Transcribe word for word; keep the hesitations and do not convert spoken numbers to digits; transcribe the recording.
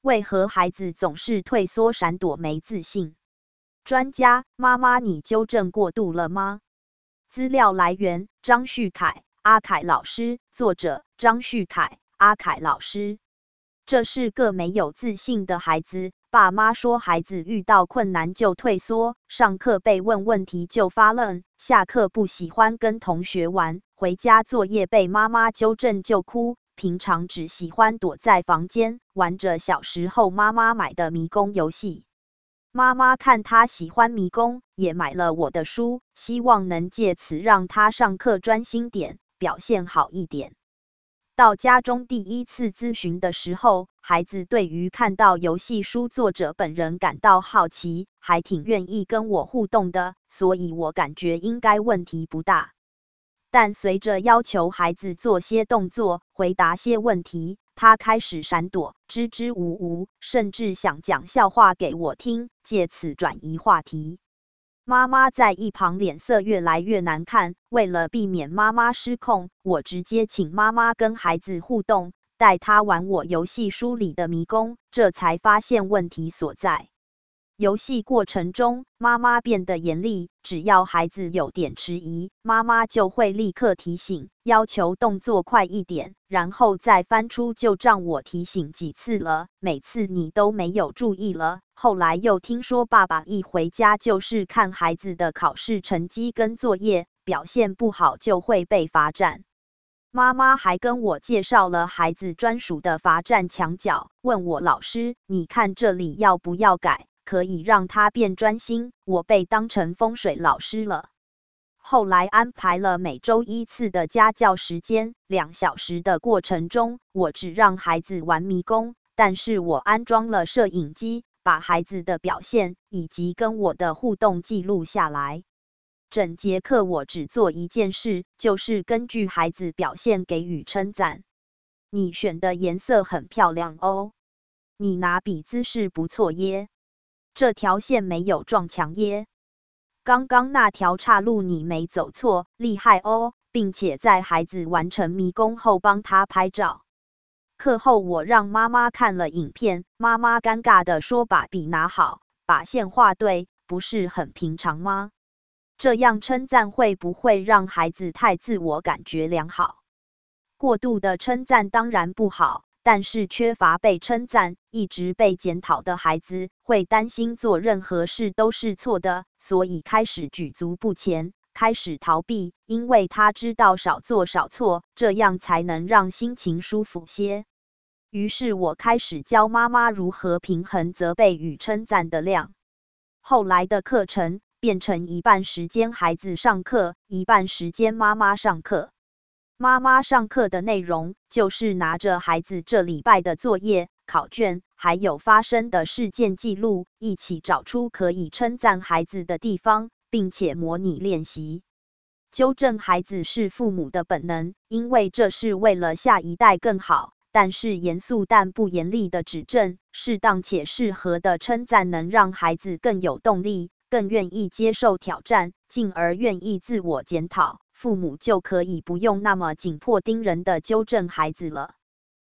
为何孩子总是退缩、闪躲、没自信？专家，妈妈，你纠正过度了吗？资料来源：张旭凯、阿凯老师，作者：张旭凯、阿凯老师。这是个没有自信的孩子。爸妈说，孩子遇到困难就退缩，上课被问问题就发愣，下课不喜欢跟同学玩，回家作业被妈妈纠正就哭。平常只喜欢躲在房间玩着小时候妈妈买的迷宫游戏。妈妈看他喜欢迷宫，也买了我的书，希望能借此让他上课专心点，表现好一点。到家中第一次咨询的时候，孩子对于看到游戏书作者本人感到好奇，还挺愿意跟我互动的，所以我感觉应该问题不大。但随着要求孩子做些动作，回答些问题，他开始闪躲，支支吾吾，甚至想讲笑话给我听，借此转移话题。妈妈在一旁脸色越来越难看，为了避免妈妈失控，我直接请妈妈跟孩子互动，带他玩我游戏书里的迷宫，这才发现问题所在。游戏过程中，妈妈变得严厉，只要孩子有点迟疑，妈妈就会立刻提醒，要求动作快一点，然后再翻出旧账。我提醒几次了，每次你都没有注意了。后来又听说爸爸一回家就是看孩子的考试成绩跟作业，表现不好就会被罚站。妈妈还跟我介绍了孩子专属的罚站墙角，问我老师，你看这里要不要改？可以让他变专心。我被当成风水老师了。后来安排了每周一次的家教时间，两小时的过程中，我只让孩子玩迷宫，但是我安装了摄影机，把孩子的表现以及跟我的互动记录下来。整节课我只做一件事，就是根据孩子表现给予称赞。你选的颜色很漂亮哦，你拿笔姿势不错耶。这条线没有撞墙耶，刚刚那条岔路你没走错，厉害哦，并且在孩子完成迷宫后帮他拍照。课后我让妈妈看了影片，妈妈尴尬地说，把笔拿好，把线画对，不是很平常吗？这样称赞会不会让孩子太自我感觉良好？过度的称赞当然不好，但是缺乏被称赞，一直被检讨的孩子会担心做任何事都是错的，所以开始举足不前，开始逃避，因为他知道少做少错，这样才能让心情舒服些。于是我开始教妈妈如何平衡责备与称赞的量。后来的课程变成一半时间孩子上课，一半时间妈妈上课。妈妈上课的内容就是拿着孩子这礼拜的作业、考卷，还有发生的事件记录，一起找出可以称赞孩子的地方，并且模拟练习。纠正孩子是父母的本能，因为这是为了下一代更好。但是严肃但不严厉的指正，适当且适合的称赞，能让孩子更有动力，更愿意接受挑战，进而愿意自我检讨。父母就可以不用那么紧迫盯人的纠正孩子了。